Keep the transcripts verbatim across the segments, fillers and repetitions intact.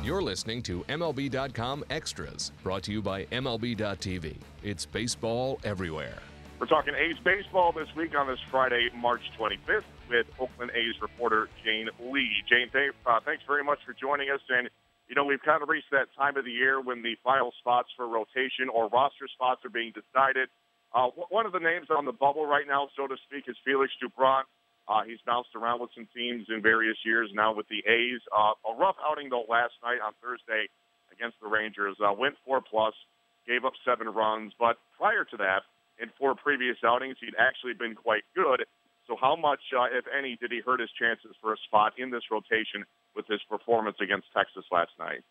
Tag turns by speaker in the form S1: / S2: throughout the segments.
S1: You're listening to M L B dot com Extras, brought to you by M L B dot T V. It's baseball everywhere.
S2: We're talking A's baseball this week on this Friday, March twenty-fifth, with Oakland A's reporter Jane Lee. Jane, th- uh, thanks very much for joining us. And, you know, we've kind of reached that time of the year when the final spots for rotation or roster spots are being decided. Uh, one of the names on the bubble right now, so to speak, is Felix Doubront. Uh, he's bounced around with some teams in various years, now with the A's. Uh, a rough outing, though, last night on Thursday against the Rangers. Uh, went four plus, gave up seven runs. But prior to that, in four previous outings, he'd actually been quite good. So how much, uh, if any, did he hurt his chances for a spot in this rotation with his performance against Texas last night?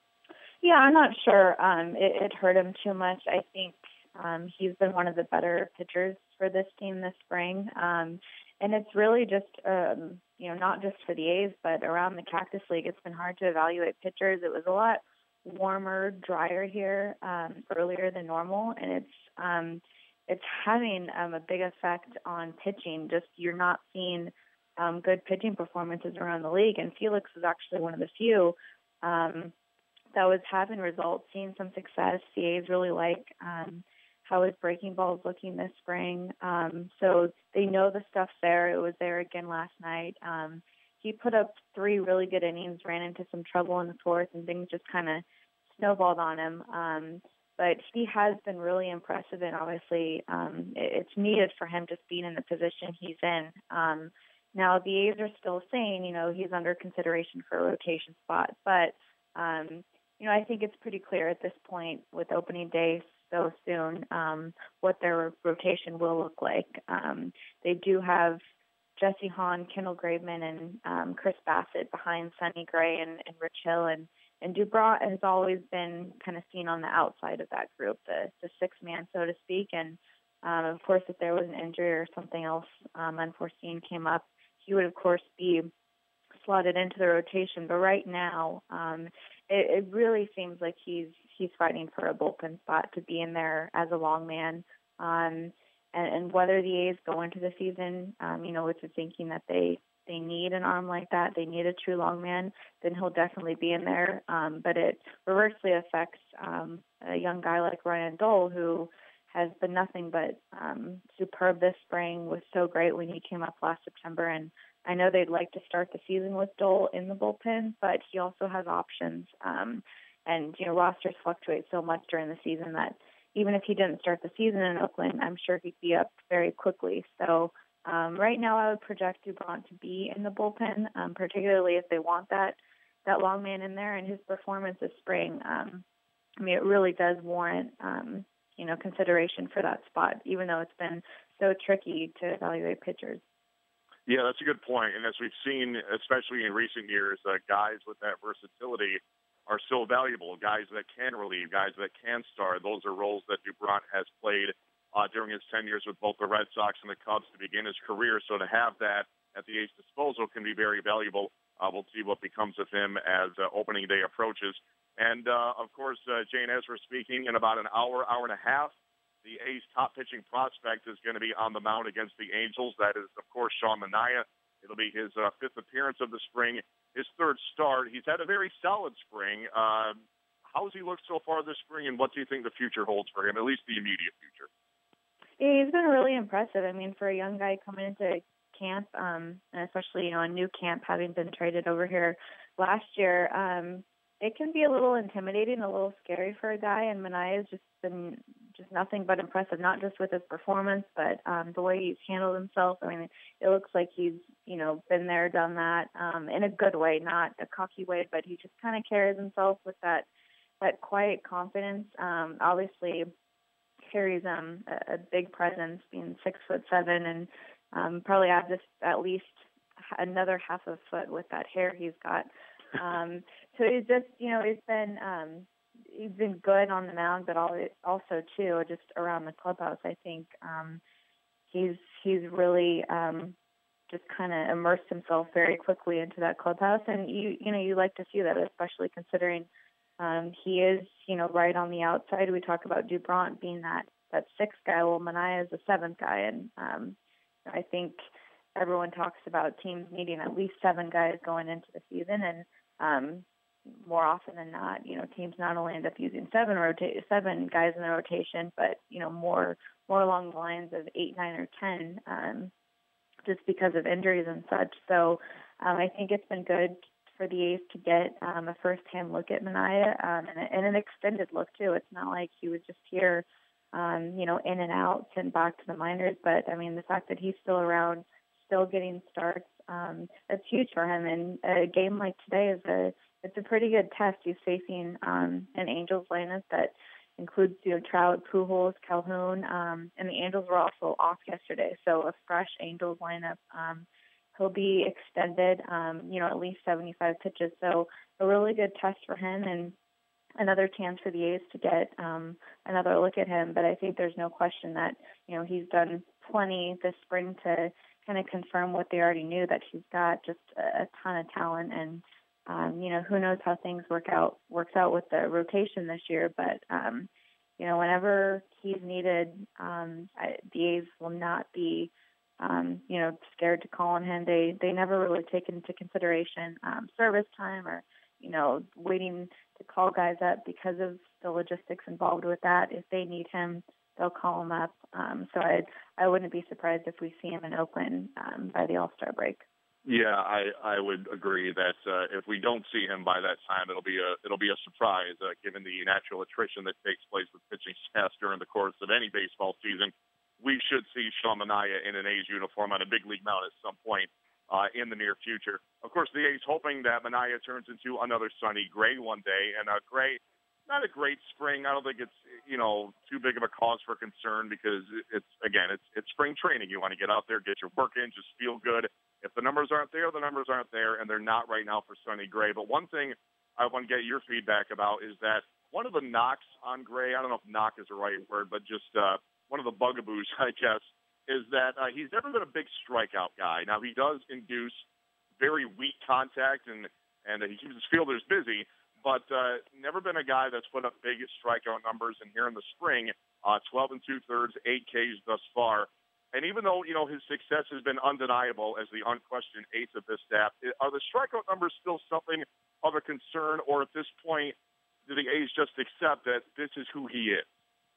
S3: Yeah, I'm not sure um, it, it hurt him too much. I think um, he's been one of the better pitchers for this team this spring. Um, and it's really just, um, you know, not just for the A's, but around the Cactus League, it's been hard to evaluate pitchers. It was a lot warmer, drier here um, earlier than normal, and it's um, it's having um, a big effect on pitching. Just you're not seeing um, good pitching performances around the league, and Felix is actually one of the few um, that was having results, seeing some success. The A's really like um, how his breaking ball is looking this spring. Um, so they know the stuff's there. It was there again last night. Um, he put up three really good innings, ran into some trouble in the fourth, and things just kind of snowballed on him. Um, but he has been really impressive, and obviously um, it, it's needed for him just being in the position he's in. Um, now, the A's are still saying, you know, he's under consideration for a rotation spot. But, um, you know, I think it's pretty clear at this point with opening day so soon um, what their rotation will look like. Um, they do have Jesse Hahn, Kendall Graveman, and um, Chris Bassett behind Sonny Gray and, and Rich Hill. And, and Doubront has always been kind of seen on the outside of that group, the, the sixth man, so to speak. And, um, of course, if there was an injury or something else um, unforeseen came up, he would, of course, be slotted into the rotation. But right now, um, it, it really seems like he's he's fighting for a bullpen spot to be in there as a long man. Um, and, and whether the A's go into the season, um, you know, with the thinking that they, they need an arm like that, they need a true long man, then he'll definitely be in there. Um, but it reversely affects um, a young guy like Ryan Dole, who has been nothing but um, superb this spring, was so great when he came up last September. And I know they'd like to start the season with Dole in the bullpen, but he also has options. Um, and, you know, rosters fluctuate so much during the season that even if he didn't start the season in Oakland, I'm sure he'd be up very quickly. So um, right now I would project Doubront to be in the bullpen, um, particularly if they want that, that long man in there. And his performance this spring, um, I mean, it really does warrant, um, you know, consideration for that spot, even though it's been so tricky to evaluate pitchers.
S2: Yeah, that's a good point. And as we've seen, especially in recent years, uh, guys with that versatility are so valuable. Guys that can relieve, guys that can start. Those are roles that Doubront has played uh, during his ten years with both the Red Sox and the Cubs to begin his career. So to have that at the A's disposal can be very valuable. Uh, we'll see what becomes of him as uh, opening day approaches. And, uh, of course, uh, Jane, as we're speaking, in about an hour, hour and a half, the A's top pitching prospect is going to be on the mound against the Angels. That is, of course, Sean Manaea. It'll be his uh, fifth appearance of the spring, his third start. He's had a very solid spring. Uh, how has he looked so far this spring, and what do you think the future holds for him, at least the immediate future?
S3: Yeah, he's been really impressive. I mean, for a young guy coming into camp, um, and especially, you know, a new camp having been traded over here last year, um, it can be a little intimidating, a little scary for a guy, and Manaea has just been just nothing but impressive, not just with his performance, but um, the way he's handled himself. I mean, it looks like he's, you know, been there, done that, um, in a good way, not a cocky way, but he just kind of carries himself with that that quiet confidence. Um, obviously, carries um, a, a big presence, being six foot seven, and um, probably adds just at least another half a foot with that hair he's got. Um, so he's just, you know, he's been um, he's been good on the mound, but also too just around the clubhouse. I think um, he's he's really um, just kind of immersed himself very quickly into that clubhouse, and you you know you like to see that, especially considering um, he is you know right on the outside. We talk about Doubront being that that sixth guy. Well, Manaea is the seventh guy, and um, I think everyone talks about teams needing at least seven guys going into the season, and um, more often than not, you know, teams not only end up using seven rota- seven guys in the rotation, but you know, more more along the lines of eight, nine, or ten, um, just because of injuries and such. So um, I think it's been good for the A's to get um, a first-hand look at Manaea um, and, and an extended look too. It's not like he was just here, um, you know, in and out and back to the minors. But I mean, the fact that he's still around, still getting starts, um, that's huge for him. And a game like today is a it's a pretty good test. He's facing um, an Angels lineup that includes, you know, Trout, Pujols, Calhoun, um, and the Angels were also off yesterday. So a fresh Angels lineup. Um, he'll be extended, um, you know, at least seventy-five pitches. So a really good test for him and another chance for the A's to get um, another look at him. But I think there's no question that, you know, he's done plenty this spring to kind of confirm what they already knew, that he's got just a, a ton of talent. And, um, you know, who knows how things work out, works out with the rotation this year. But, um, you know, whenever he's needed, um, I, the A's will not be, um, you know, scared to call on him. They they never really take into consideration um, service time or, you know, waiting to call guys up because of the logistics involved with that. If they need him, they'll call him up. Um, so I I wouldn't be surprised if we see him in Oakland um, by the All-Star break.
S2: Yeah, I, I would agree that uh, if we don't see him by that time, it'll be a it'll be a surprise uh, given the natural attrition that takes place with pitching staffs during the course of any baseball season. We should see Sean Manaea in an A's uniform on a big league mound at some point uh, in the near future. Of course, the A's hoping that Manaea turns into another Sonny Gray one day, and uh, Gray, not a great spring. I don't think it's, you know, too big of a cause for concern because it's, again, it's it's spring training. You want to get out there, get your work in, just feel good. If the numbers aren't there, the numbers aren't there, and they're not right now for Sonny Gray. But one thing I want to get your feedback about is that one of the knocks on Gray, I don't know if knock is the right word, but just uh, one of the bugaboos, I guess, is that uh, he's never been a big strikeout guy. Now, he does induce very weak contact, and, and he keeps his fielders busy, but uh, never been a guy that's put up big strikeout numbers. And here in the spring, uh, twelve and two-thirds, eight Ks thus far. And even though, you know, his success has been undeniable as the unquestioned ace of this staff, are the strikeout numbers still something of a concern, or at this point, do the A's just accept that this is who he is?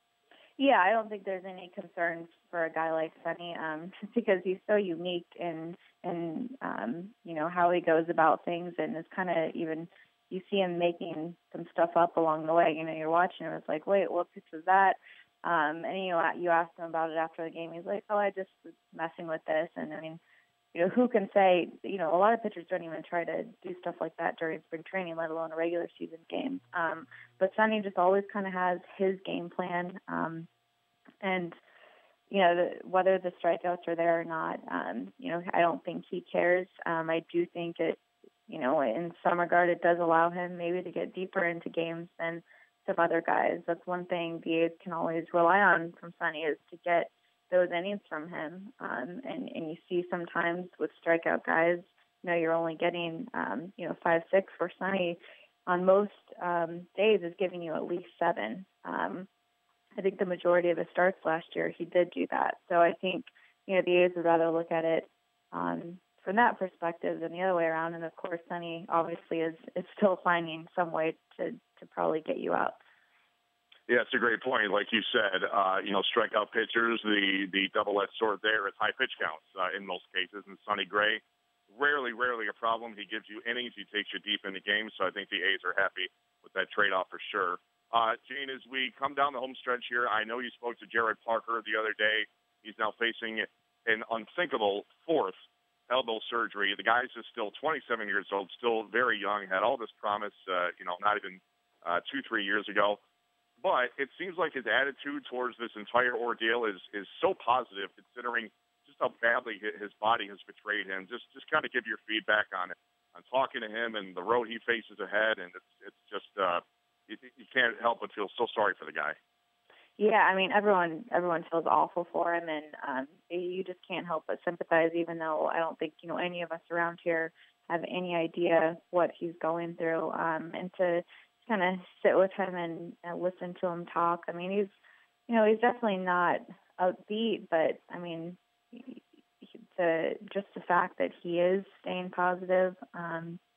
S3: Yeah, I don't think there's any concerns for a guy like Sonny, um, just because he's so unique in, in um, you know, how he goes about things, and it's kind of even, you see him making some stuff up along the way. You know, you're watching him, it's like, wait, what pitch was that? Um, and, you know, you asked him about it after the game. He's like, oh, I just was messing with this. And, I mean, you know, who can say, you know, a lot of pitchers don't even try to do stuff like that during spring training, let alone a regular season game. Um, but Sonny just always kind of has his game plan. Um, and, you know, the, whether the strikeouts are there or not, um, you know, I don't think he cares. Um, I do think it, you know, in some regard, it does allow him maybe to get deeper into games than of other guys. That's one thing the A's can always rely on from Sonny, is to get those innings from him. Um, and, and you see sometimes with strikeout guys, you know, you're only getting, um, you know, five, six, for Sonny on most um, days is giving you at least seven. Um, I think the majority of his starts last year, he did do that. So I think, you know, the A's would rather look at it um, from that perspective than the other way around. And of course, Sonny obviously is, is still finding some way to, to probably get you out.
S2: Yeah, it's a great point. Like you said, uh, you know, strikeout pitchers, the, the double-edged sword there is high pitch counts uh, in most cases. And Sonny Gray, rarely, rarely a problem. He gives you innings. He takes you deep into games. So I think the A's are happy with that trade-off for sure. Uh, Jane, as we come down the home stretch here, I know you spoke to Jared Parker the other day. He's now facing an unthinkable fourth elbow surgery. The guy's is still twenty-seven years old, still very young, had all this promise, uh, you know, not even uh, two, three years ago. But it seems like his attitude towards this entire ordeal is is so positive, considering just how badly his body has betrayed him. Just just kind of give your feedback on it, on talking to him and the road he faces ahead. And it's it's just uh, you, you can't help but feel so sorry for the guy.
S3: Yeah, I mean, everyone everyone feels awful for him, and um, you just can't help but sympathize, even though I don't think, you know, any of us around here have any idea what he's going through. Um, and to kind of sit with him and, and listen to him talk, I mean, he's, you know, he's definitely not upbeat, but, I mean, the just the fact that he is staying positive, um,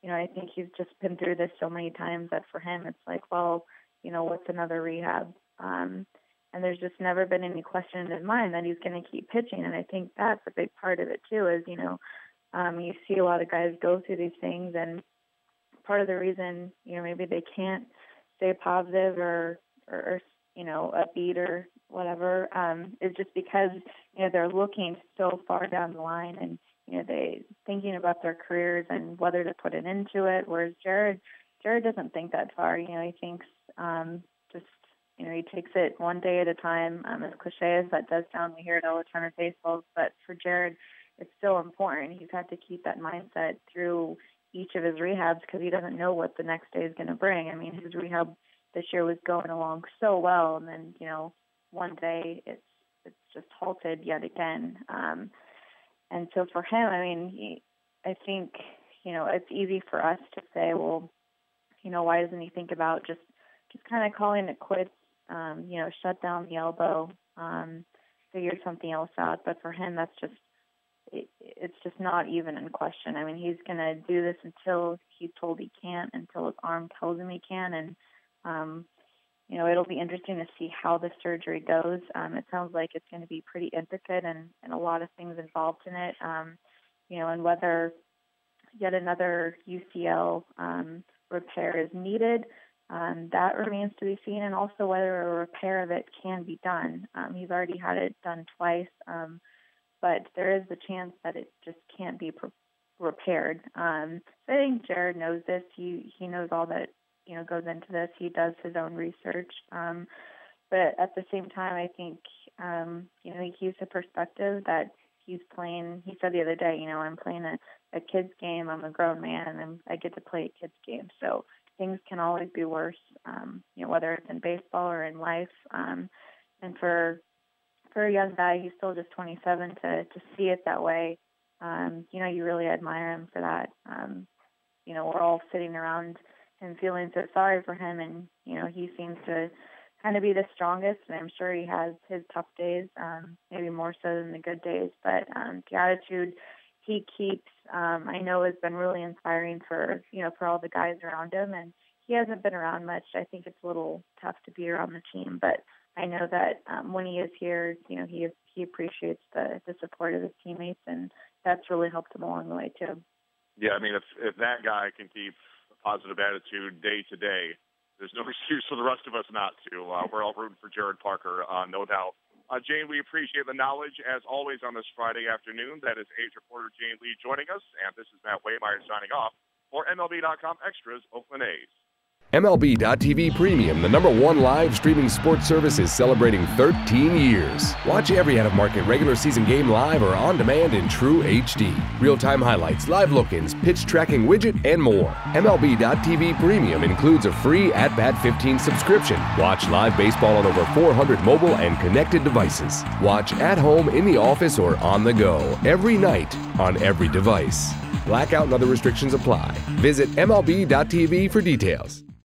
S3: you know, I think he's just been through this so many times that for him it's like, well, you know, what's another rehab? Um, and there's just never been any question in his mind that he's going to keep pitching. And I think that's a big part of it too, is, you know, um, you see a lot of guys go through these things, and part of the reason, you know, maybe they can't stay positive or, or, or you know, upbeat or whatever, um, is just because, you know, they're looking so far down the line, and, you know, they thinking about their careers and whether to put it into it. Whereas Jared, Jared doesn't think that far. You know, he thinks um, just, you know, he takes it one day at a time. Um, as cliche as that does sound, we hear it all the time in baseball, but for Jared, it's still important. He's had to keep that mindset through each of his rehabs because he doesn't know what the next day is going to bring. I mean, his rehab this year was going along so well, and then, you know, one day it's it's just halted yet again. Um, and so for him, I mean, he, I think, you know, it's easy for us to say, well, you know, why doesn't he think about just just kind of calling it quits, um, you know, shut down the elbow, um, figure something else out. But for him, that's just, it, it's just not even in question. I mean, he's going to do this until he's told he can't, until his arm tells him he can. And, um, you know, it'll be interesting to see how the surgery goes. Um, it sounds like it's going to be pretty intricate and, and a lot of things involved in it, um, you know, and whether yet another U C L um, repair is needed, um, that remains to be seen, and also whether a repair of it can be done. Um, he's already had it done twice, um, but there is the chance that it just can't be pre- repaired. Um, so I think Jared knows this. He he knows all that, you know, goes into this. He does his own research. Um, but at the same time, I think, um, you know, he keeps the perspective that he's playing. He said the other day, you know, I'm playing a, a kid's game. I'm a grown man, and I'm, I get to play a kid's game. So things can always be worse, um, you know, whether it's in baseball or in life. Um, and for for a young guy, he's still just twenty-seven, to, to see it that way, um, you know, you really admire him for that. Um, you know, we're all sitting around and feeling so sorry for him, and, you know, he seems to kind of be the strongest, and I'm sure he has his tough days, um, maybe more so than the good days, but um, the attitude he keeps, um, I know has been really inspiring for, you know, for all the guys around him, and he hasn't been around much. I think it's a little tough to be around the team, but I know that um, when he is here, you know, he he appreciates the, the support of his teammates, and that's really helped him along the way, too.
S2: Yeah, I mean, if, if that guy can keep positive attitude day to day, there's no excuse for the rest of us not to. Uh, we're all rooting for Jared Parker, uh, no doubt. Uh, Jane, we appreciate the knowledge, as always, on this Friday afternoon. That is A's reporter Jane Lee joining us, and this is Matt Waymeyer signing off for M L B dot com Extras, Oakland A's.
S1: M L B dot T V Premium, the number one live streaming sports service, is celebrating thirteen years. Watch every out-of-market regular season game live or on demand in true H D. Real-time highlights, live look-ins, pitch tracking widget, and more. M L B dot T V Premium includes a free At Bat fifteen subscription. Watch live baseball on over four hundred mobile and connected devices. Watch at home, in the office, or on the go every night on every device. Blackout and other restrictions apply. Visit M L B dot T V for details.